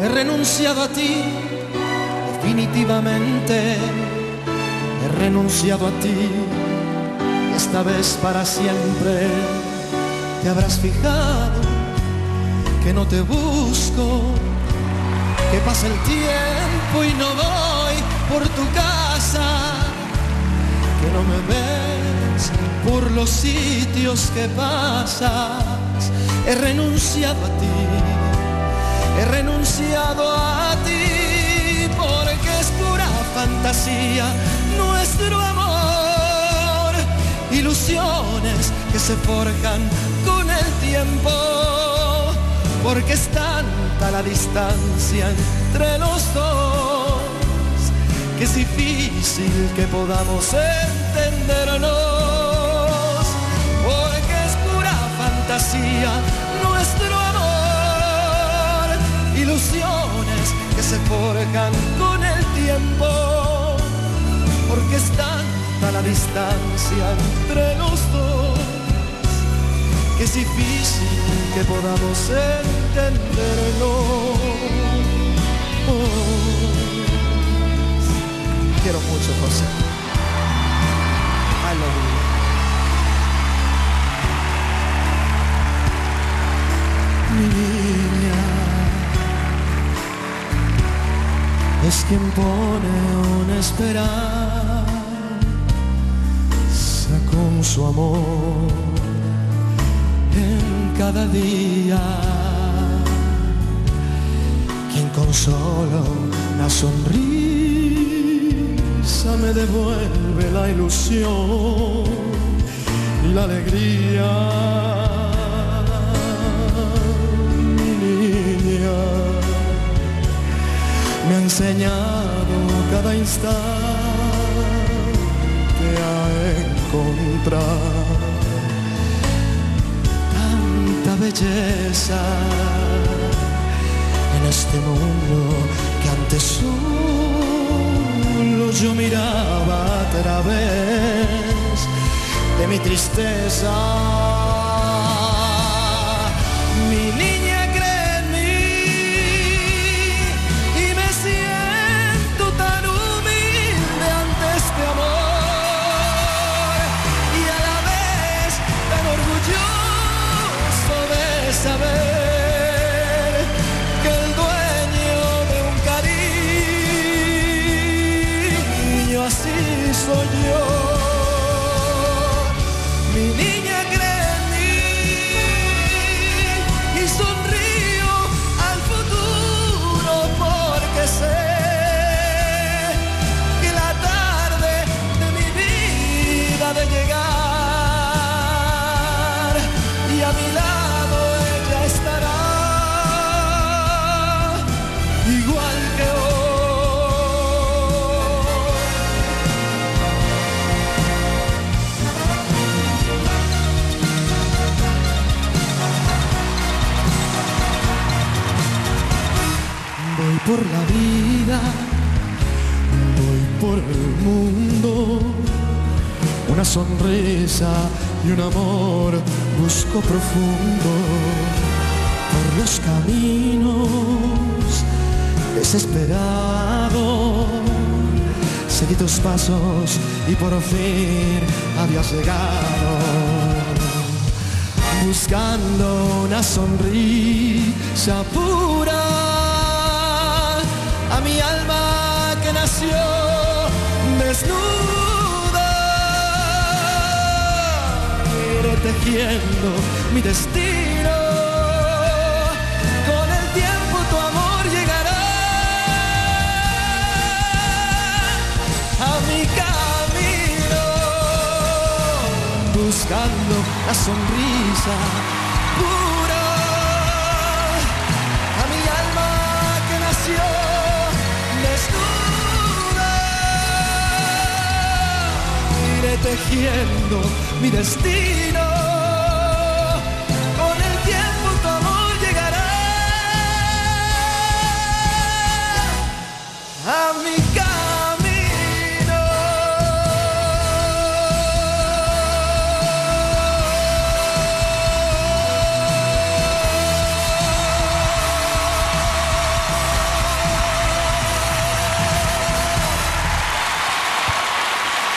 He renunciado a ti, definitivamente. He renunciado a ti, y esta vez para siempre. Te habrás fijado que no te busco, que pasa el tiempo y no voy por tu casa, que no me ves por los sitios que pasas. He renunciado a ti, he renunciado a ti, porque es pura fantasía nuestro amor, ilusiones que se forjan con el tiempo, porque es tanta la distancia entre los dos, que es difícil que podamos entendernos, porque es pura fantasía nuestro amor, ilusiones que se forjan con el tiempo, porque es tanta la distancia entre los dos, que es difícil que podamos entendernos. Quiero mucho, José. I love you. Mi niña es quien pone una esperanza con su amor en cada día, quien con solo una sonrisa me devuelve la ilusión y la alegría. Mi niña me ha enseñado cada instante a encontrar belleza en este mundo que antes solo yo miraba a través de mi tristeza. Mi niña cree en mí y me siento tan humilde ante este amor, y a la vez tan orgulloso de saber que el dueño de un cariño así soy yo. Mi niña cree en mí y sonrío al futuro, porque sé que la tarde de mi vida ha de llegar, y a mi lado estará igual que hoy. Voy por la vida, voy por el mundo, una sonrisa y un amor busco profundo. Por los caminos desesperado seguí tus pasos y por fin habías llegado, buscando una sonrisa pura a mi alma que nació desnuda. Iré tejiendo mi destino, con el tiempo tu amor llegará a mi camino, buscando la sonrisa pura a mi alma que nació desnuda. Iré tejiendo mi destino,